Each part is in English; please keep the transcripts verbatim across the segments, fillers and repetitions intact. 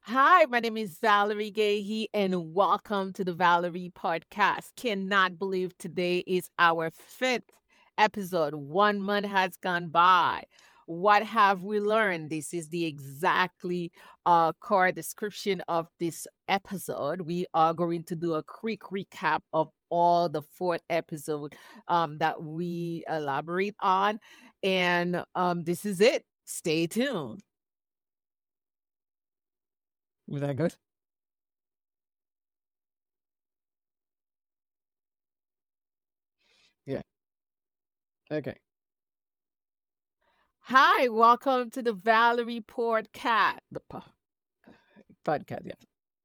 Hi, my name is Valerie Gahey, and welcome to the Valerie Podcast. Cannot believe today is our fifth episode. One month has gone by. What have we learned? This is the exactly uh, core description of this episode. We are going to do a quick recap of all the fourth episode um, that we elaborate on, and um, this is it. Stay tuned. Was that good? Yeah. Okay. Hi, welcome to the Valerie Podcast. The po- podcast, yeah.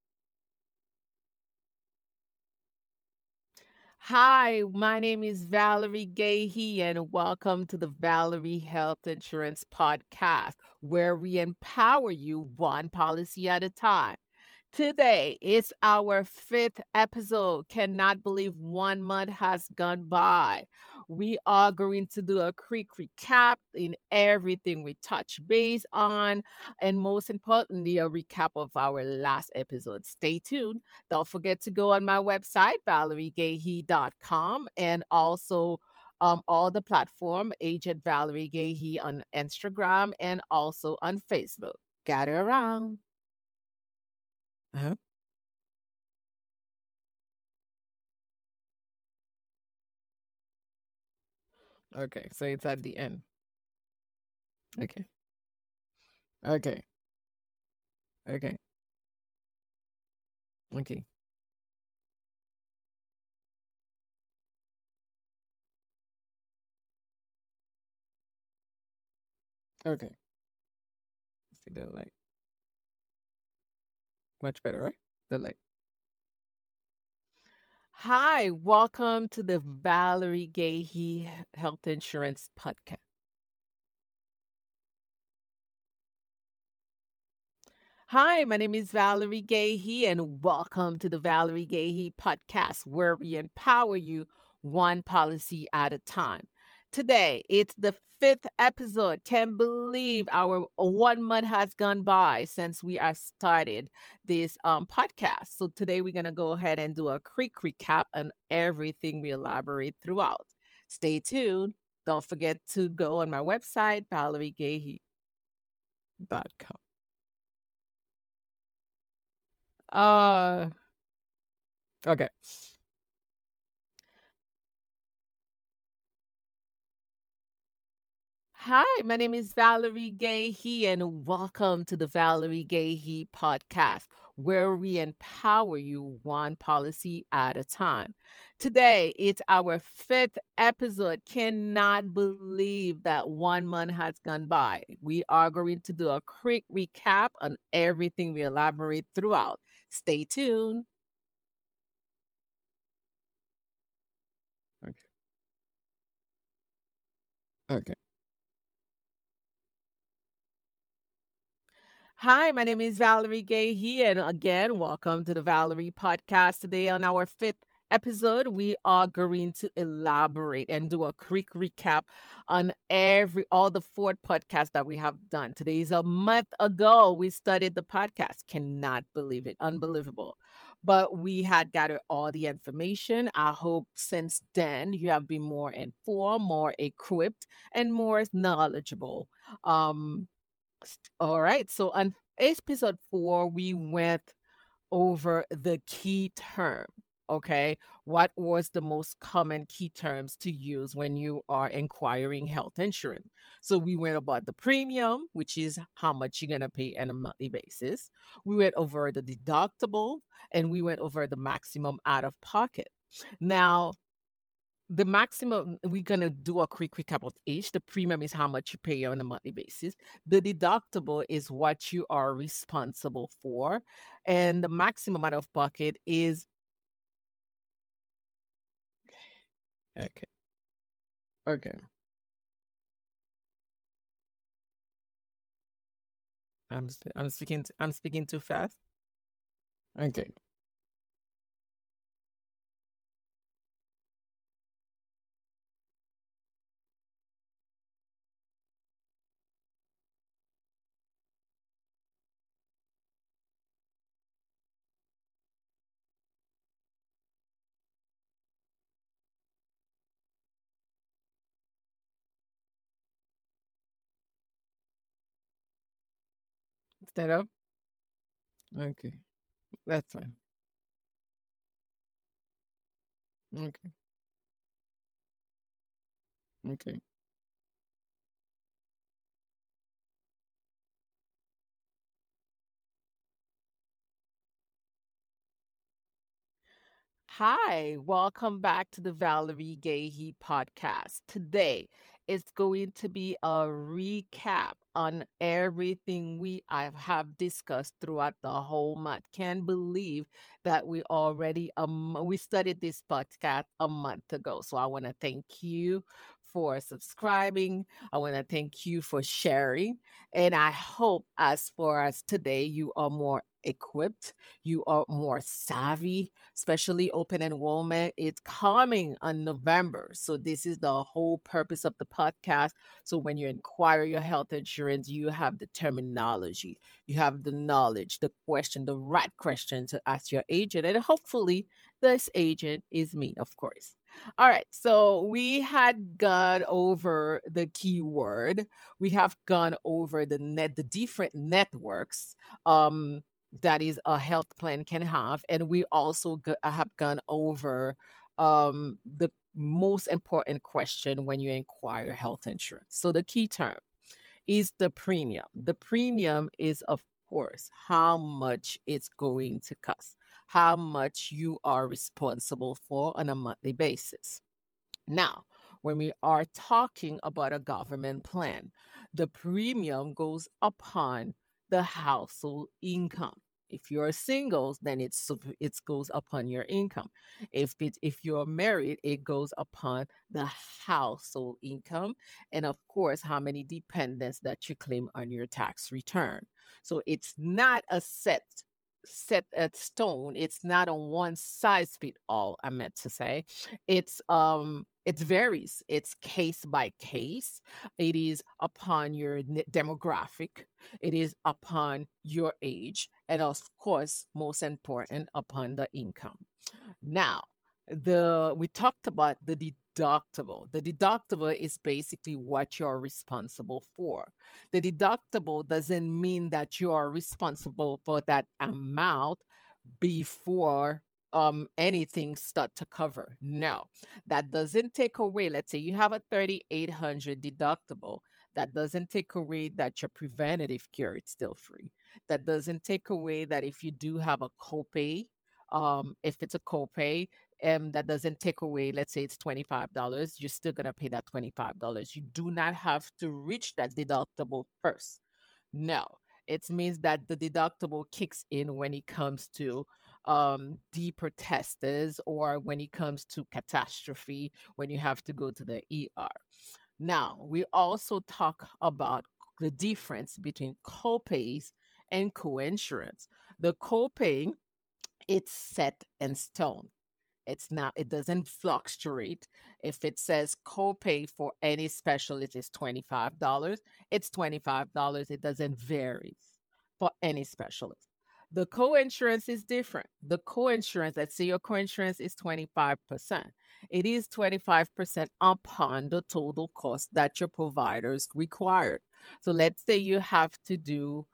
Hi, my name is Valerie Gahey, and welcome to the Valerie Health Insurance Podcast, where we empower you one policy at a time. Today is our fifth episode. Cannot believe one month has gone by. We are going to do a quick recap in everything we touch base on, and most importantly, a recap of our last episode. Stay tuned. Don't forget to go on my website, valerie gahey dot com, and also um, all the platform, Agent Valerie Gahey on Instagram and also on Facebook. Gather around. Uh-huh. Okay, so it's at the end. Okay. Okay. Okay. Okay. Okay. See the light. Much better, right? The light. Hi, welcome to the Valerie Gahey Health Insurance Podcast. Hi, my name is Valerie Gahey, and welcome to the Valerie Gahey Podcast, where we empower you one policy at a time. Today, it's the fifth episode. Can't believe our one month has gone by since we are started this um, podcast. So today, we're gonna go ahead and do a quick recap on everything we elaborate throughout. Stay tuned. Don't forget to go on my website, valerie gahey dot com. Uh, okay. Hi, my name is Valerie Gahey, and welcome to the Valerie Gahey podcast, where we empower you one policy at a time. Today, it's our fifth episode. Cannot believe that one month has gone by. We are going to do a quick recap on everything we elaborate throughout. Stay tuned. Okay. Okay. Hi, my name is Valerie Gahey, and again, welcome to the Valerie podcast. Today, on our fifth episode, we are going to elaborate and do a quick recap on every all the four podcasts that we have done. Today is a month ago we started the podcast. Cannot believe it, unbelievable. But we had gathered all the information. I hope since then you have been more informed, more equipped, and more knowledgeable. Um, all right. So on episode four, we went over the key term. Okay. What was the most common key terms to use when you are inquiring health insurance? So we went about the premium, which is how much you're going to pay on a monthly basis. We went over the deductible and we went over the maximum out of pocket. Now, the maximum, we're gonna do a quick recap of each. The premium is how much you pay on a monthly basis. The deductible is what you are responsible for, and the maximum out of pocket is okay. Okay, I'm sp- I'm speaking t- I'm speaking too fast. Okay, Instead of okay, that's fine. Okay, okay. Hi, welcome back to the Valerie Gayhe podcast. Today is going to be a recap on everything we I have discussed throughout the whole month. Can't believe that we already um we studied this podcast a month ago. So I want to thank you for subscribing. I want to thank you for sharing. And I hope as far as today you are more equipped, you are more savvy, especially open enrollment. It's coming on November. So this is the whole purpose of the podcast. So when you inquire your health insurance, you have the terminology, you have the knowledge, the question, the right question to ask your agent. And hopefully this agent is me, of course. All right. So we had gone over the keyword. We have gone over the net, the different networks. Um, that is a health plan can have, and we also go- have gone over um, the most important question when you inquire health insurance. So the key term is the premium. The premium is, of course, how much it's going to cost, how much you are responsible for on a monthly basis. Now, when we are talking about a government plan, the premium goes upon the household income. If you're singles, then it's sup- it goes upon your income. If it, if you're married, it goes upon the household income, and of course, how many dependents that you claim on your tax return. So it's not a set set at stone. It's not a one size fit all. I meant to say it's um it varies. It's case by case. It is upon your n- demographic. It is upon your age, and of course, most important, upon the income. Now, the we talked about the deductible. The deductible is basically what you're responsible for. The deductible doesn't mean that you are responsible for that amount before um anything start to cover. No, that doesn't take away. Let's say you have a thirty-eight hundred deductible. That doesn't take away that your preventative care is still free. That doesn't take away that if you do have a copay, um, if it's a copay, um, that doesn't take away, let's say it's twenty-five dollars, you're still gonna pay that twenty-five dollars. You do not have to reach that deductible first. No, it means that the deductible kicks in when it comes to um, deeper testers or when it comes to catastrophe, when you have to go to the E R. Now, we also talk about the difference between copays and coinsurance. The copay, it's set in stone. It's not, it doesn't fluctuate. If it says copay for any specialist is twenty-five dollars, it's twenty-five dollars. It doesn't vary for any specialist. The co-insurance is different. The co-insurance, let's say your co-insurance is twenty-five percent. It is twenty-five percent upon the total cost that your providers required. So let's say you have to do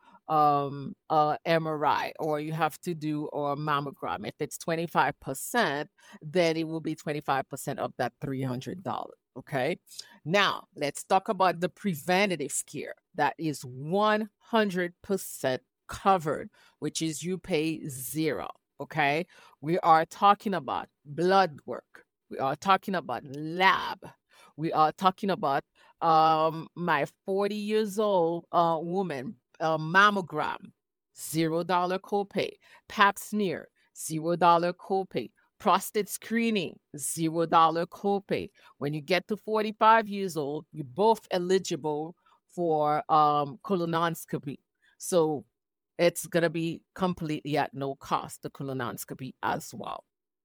um uh M R I or you have to do or mammogram. If it's twenty-five percent, then it will be twenty-five percent of that three hundred dollars. Okay. Now, let's talk about the preventative care that is one hundred percent covered, which is you pay zero. Okay. We are talking about blood work. We are talking about lab. We are talking about um, my forty years old uh, woman uh, mammogram, zero dollar copay. Pap smear, zero dollar copay. Prostate screening, zero dollar copay. When you get to forty-five years old, you're both eligible for um, colonoscopy. So it's going to be completely at no cost, the colonoscopy as well.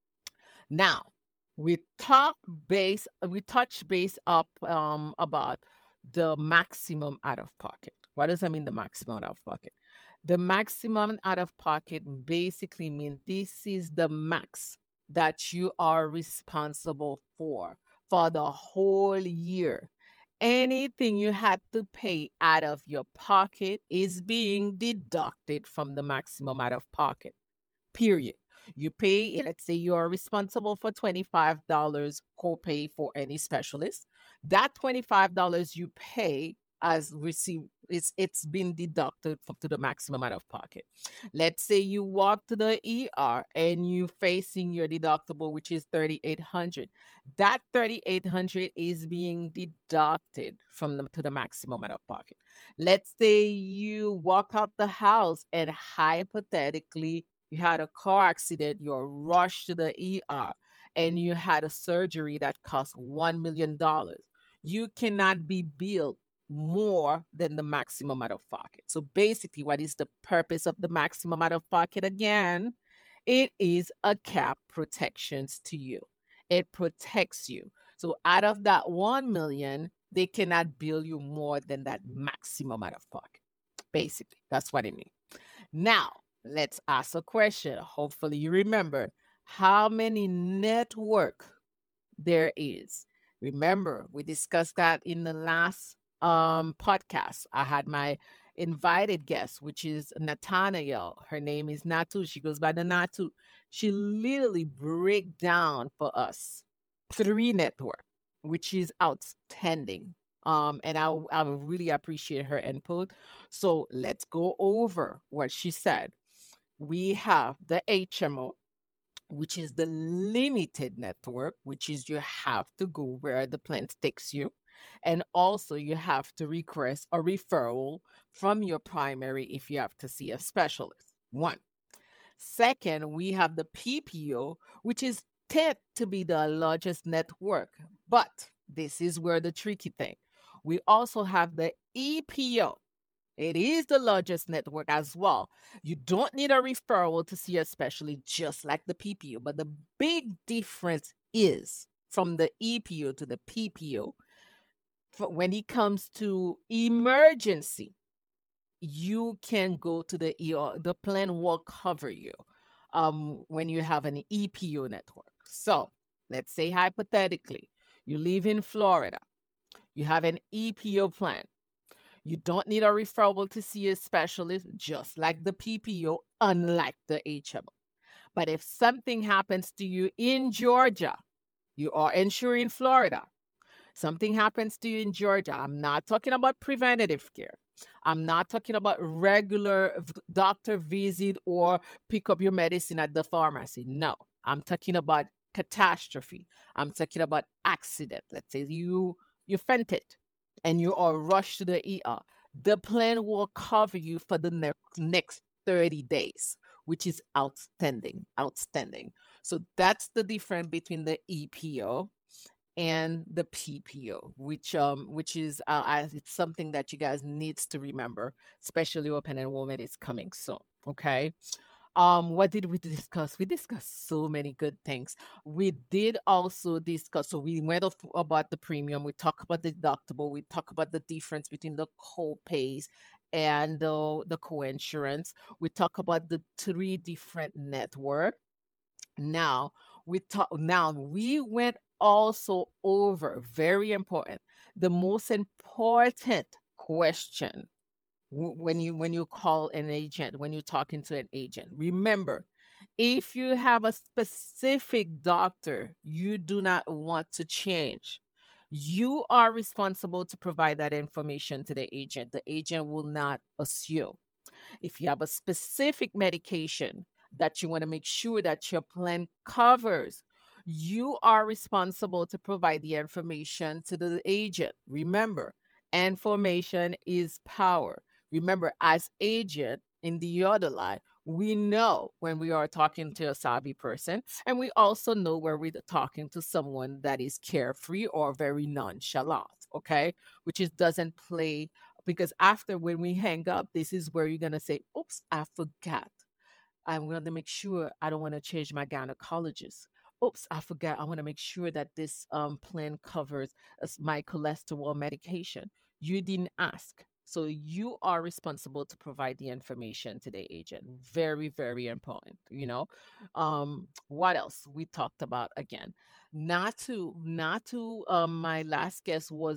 Now, we talk base, we touch base up um, about the maximum out of pocket. What does that mean, the maximum out of pocket? The maximum out of pocket basically means this is the max that you are responsible for for the whole year. anything you had to pay out of your pocket is being deducted from the maximum out of pocket. Period. You pay, let's say you're responsible for twenty-five dollars copay for any specialist. That twenty-five dollars you pay as received, it's it's been deducted from to the maximum out of pocket. Let's say you walk to the E R and you facing your deductible, which is thirty-eight hundred. That thirty-eight hundred is being deducted from the to the maximum out of pocket. Let's say you walk out the house and hypothetically you had a car accident, you're rushed to the E R, and you had a surgery that cost one million dollars. You cannot be billed more than the maximum out of pocket. So basically, what is the purpose of the maximum out of pocket again? It is a cap protections to you. It protects you. So out of that one million, they cannot bill you more than that maximum out of pocket. Basically, that's what it means. Now, let's ask a question. Hopefully, you remember how many network there is. Remember, we discussed that in the last um, podcast. I had my invited guest, which is Nathaniel. Her name is Natu. She goes by the Natu. She literally break down for us three network, which is outstanding. Um, and I, I really appreciate her input. So let's go over what she said. We have the H M O, which is the limited network, which is you have to go where the plan takes you. And also, you have to request a referral from your primary if you have to see a specialist. One. Second, we have the P P O, which is tend to be the largest network. But this is where the tricky thing. We also have the E P O. It is the largest network as well. You don't need a referral to see a specialist, just like the P P O. But the big difference is from the E P O to the P P O. When it comes to emergency, you can go to the E R. The plan will cover you um, when you have an E P O network. So let's say hypothetically, you live in Florida, you have an E P O plan. You don't need a referral to see a specialist, just like the P P O, unlike the H M O. But if something happens to you in Georgia, you are insured in Florida. Something happens to you in Georgia. I'm not talking about preventative care. I'm not talking about regular v- doctor visit or pick up your medicine at the pharmacy. No, I'm talking about catastrophe. I'm talking about accident. Let's say you you fainted and you are rushed to the E R. The plan will cover you for the ne- next thirty days, which is outstanding. Outstanding. So that's the difference between the E P O and the P P O, which um which is uh, I- it's something that you guys needs to remember, especially open enrollment is coming soon. Okay. Um, what did we discuss? We discussed so many good things. We did also discuss, so we went off about the premium, we talked about the deductible, we talked about the difference between the co-pays and the, the co-insurance. We talk about the three different network. Now we talk now we went also over very important, the most important question w- when you when you call an agent, when you're talking to an agent. Remember, if you have a specific doctor you do not want to change, you are responsible to provide that information to the agent. The agent will not assume. If you have a specific medication that you want to make sure that your plan covers, you are responsible to provide the information to the agent. Remember, information is power. Remember, as agent in the other line, we know when we are talking to a savvy person, and we also know where we're talking to someone that is carefree or very nonchalant, okay? Which is doesn't play, because after when we hang up, this is where you're gonna say, "Oops, I forgot. I'm going to make sure I don't want to change my gynecologist. Oops, I forgot. I want to make sure that this um, plan covers as my cholesterol medication." You didn't ask. So you are responsible to provide the information to the agent. Very, very important, you know. Um, what else we talked about again? Not to, not to, um, my last guest was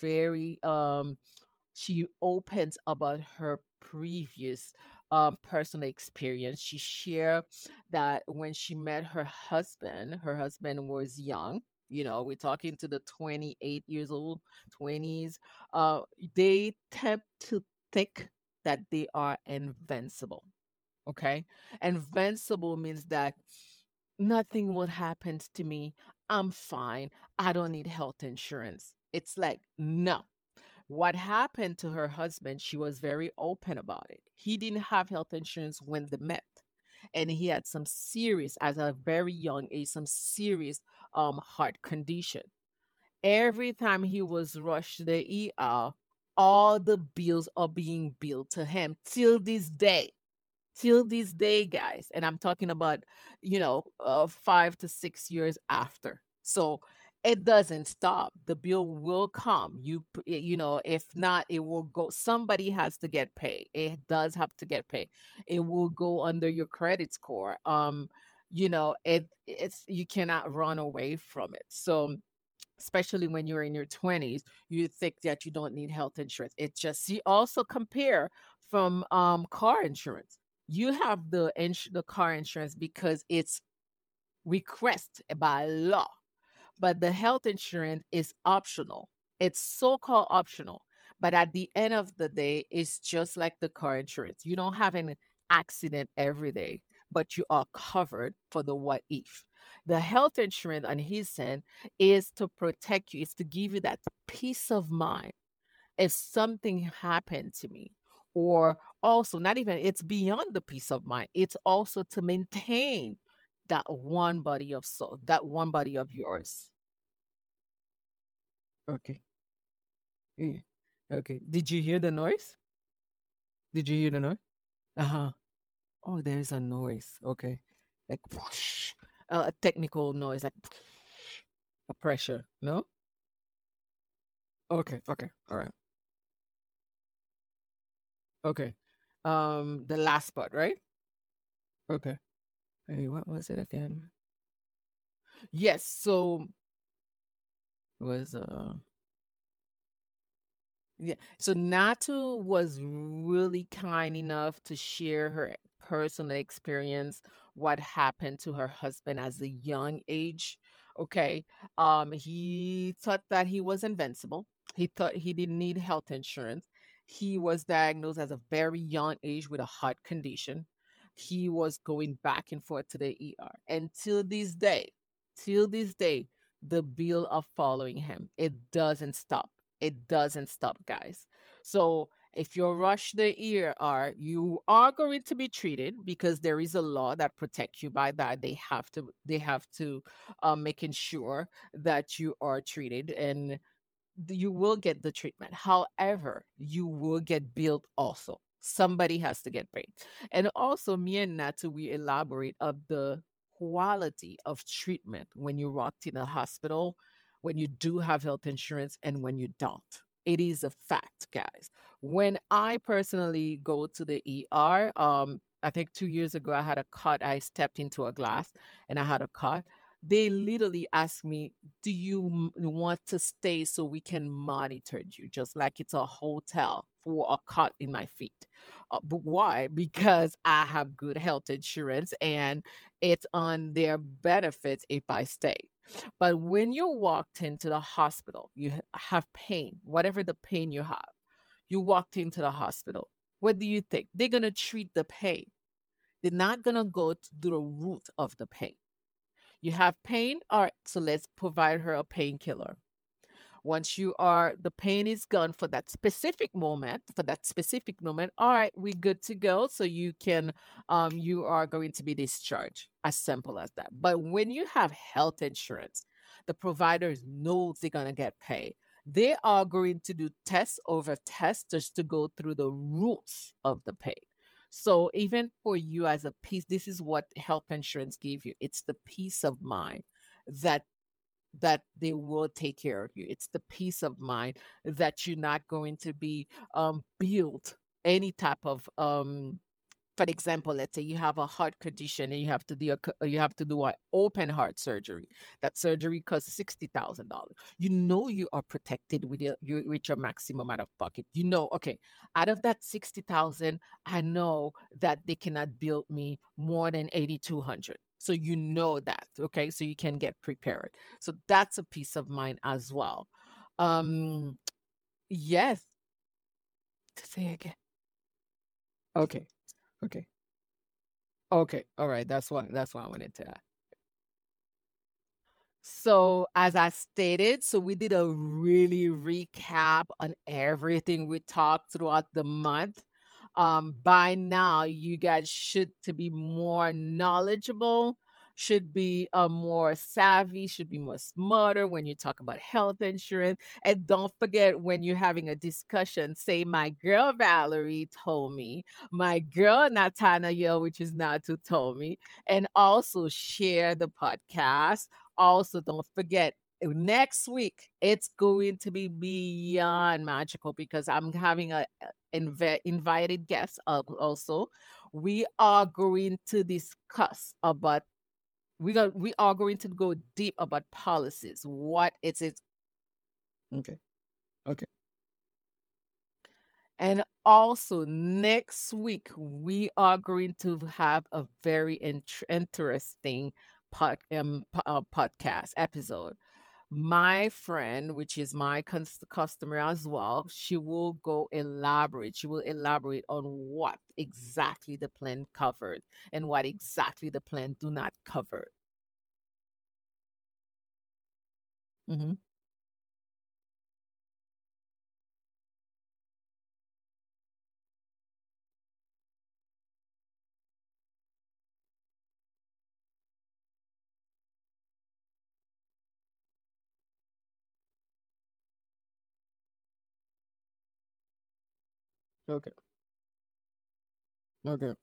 very um she opens about her previous um, personal experience. She shared that when she met her husband, her husband was young. You know, we're talking to the twenty-eight years old, twenties. Uh, they tend to think that they are invincible. Okay. Invincible means that nothing will happen to me. I'm fine. I don't need health insurance. It's like, no, what happened to her husband, she was very open about it. He didn't have health insurance when they met. And he had some serious, as a very young age, some serious um heart condition. Every time he was rushed to the E R, all the bills are being billed to him till this day, till this day, guys. And I'm talking about, you know, uh, five to six years after. So it doesn't stop. The bill will come. You, p- you know, if not, it will go. Somebody has to get paid. It does have to get paid. It will go under your credit score. Um, you know, it it's you cannot run away from it. So especially when you're in your twenties, you think that you don't need health insurance. It just, you also compare from um car insurance. You have the ins- the car insurance because it's requested by law, but the health insurance is optional. It's so-called optional, but at the end of the day, it's just like the car insurance. You don't have an accident every day, but you are covered for the what if. The health insurance on his end is to protect you, is to give you that peace of mind if something happened to me. Or also, not even, it's beyond the peace of mind, it's also to maintain that one body of soul, that one body of yours. Okay. Yeah. Okay. Did you hear the noise? Did you hear the noise? Uh-huh. Oh, there's a noise. Okay. Like whoosh. Uh, a technical noise, like a pressure. No? Okay. Okay. All right. Okay. Um, the last part, right? Okay. Hey, what was it again? Yes. So it was uh yeah. So Natu was really kind enough to share her personal experience, what happened to her husband as a young age. Okay. Um, he thought that he was invincible. He thought he didn't need health insurance. He was diagnosed at a very young age with a heart condition. He was going back and forth to the E R. And till this day, till this day, the bill are following him. It doesn't stop. It doesn't stop, guys. So if you rush the E R, you are going to be treated because there is a law that protects you by that. They have to they have to um, making sure that you are treated and you will get the treatment. However, you will get billed also. Somebody has to get paid. And also, me and Natu, we elaborate of the quality of treatment when you walked in a hospital, when you do have health insurance, and when you don't. It is a fact, guys. When I personally go to the E R, um, I think two years ago I had a cut. I stepped into a glass and I had a cut. They literally asked me, do you m- want to stay so we can monitor you just like it's a hotel for a cut in my feet? Uh, but why? Because I have good health insurance and it's on their benefits if I stay. But when you walked into the hospital, you ha- have pain, whatever the pain you have, you walked into the hospital. What do you think? They're going to treat the pain. They're not going to go to the root of the pain. You have pain? All right, so let's provide her a painkiller. Once you are, the pain is gone for that specific moment, for that specific moment, all right, we're good to go. So you can, um, you are going to be discharged. As simple as that. But when you have health insurance, the providers know they're going to get paid. They are going to do tests over tests just to go through the roots of the pain. So even for you as a piece, this is what health insurance give you. It's the peace of mind that that they will take care of you. It's the peace of mind that you're not going to be um built any type of um For example, let's say you have a heart condition and you have to do a, co- you have to do an open heart surgery. That surgery costs sixty thousand dollars. You know you are protected with your you with your maximum out of pocket. You know, okay, out of that sixty thousand, I know that they cannot bill me more than eighty two hundred. So you know that, okay, so you can get prepared. So that's a peace of mind as well. Um, yes. Say again. Okay. Okay. Okay. All right. That's what that's what I wanted to add. So, as I stated, so we did a really recap on everything we talked throughout the month. Um, by now, you guys should to be more knowledgeable, should be uh, more savvy, should be more smarter when you talk about health insurance. And don't forget when you're having a discussion, say, "My girl Valerie told me," "My girl Nathaniel," which is Natu, told me, and also share the podcast. Also, don't forget uh, next week it's going to be beyond magical because I'm having a a invi- invited guest al- also. We are going to discuss about we got we are going to go deep about policies. What it's it okay. Okay. And also next week we are going to have a very int- interesting pod, um, po- uh, podcast episode. My friend, which is my cus- customer as well, she will go elaborate. She will elaborate on what exactly the plan covered and what exactly the plan do not cover. Hmm. Okay. Okay.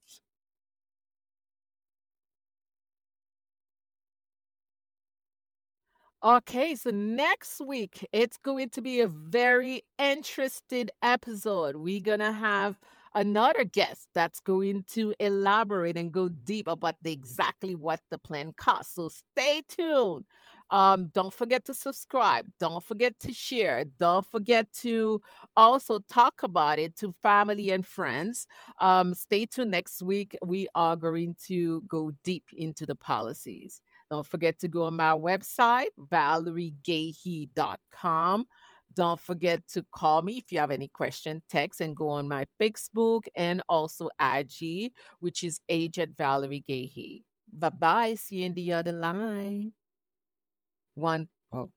Okay, so next week it's going to be a very interesting episode. We're gonna have another guest that's going to elaborate and go deep about the exactly what the plan costs. So stay tuned. Um, don't forget to subscribe. Don't forget to share. Don't forget to also talk about it to family and friends. Um, stay tuned next week. We are going to go deep into the policies. Don't forget to go on my website, valerie gahey dot com. Don't forget to call me if you have any question, text, and go on my Facebook and also I G, which is Agent Valerie Gahey. Bye bye. See you in the other line. One. Oh,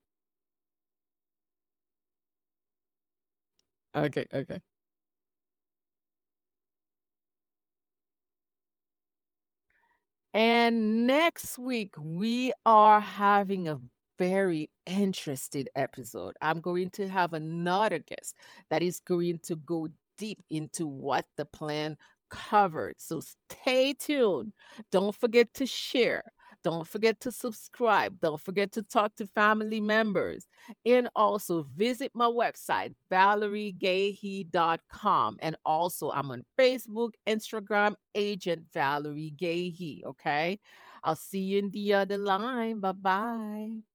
okay, okay. And next week, we are having a very interesting episode. I'm going to have another guest that is going to go deep into what the plan covered. So stay tuned. Don't forget to share. Don't forget to subscribe. Don't forget to talk to family members. And also visit my website, valerie gahey dot com. And also, I'm on Facebook, Instagram, Agent Valerie Gahey. Okay. I'll see you in the other line. Bye bye.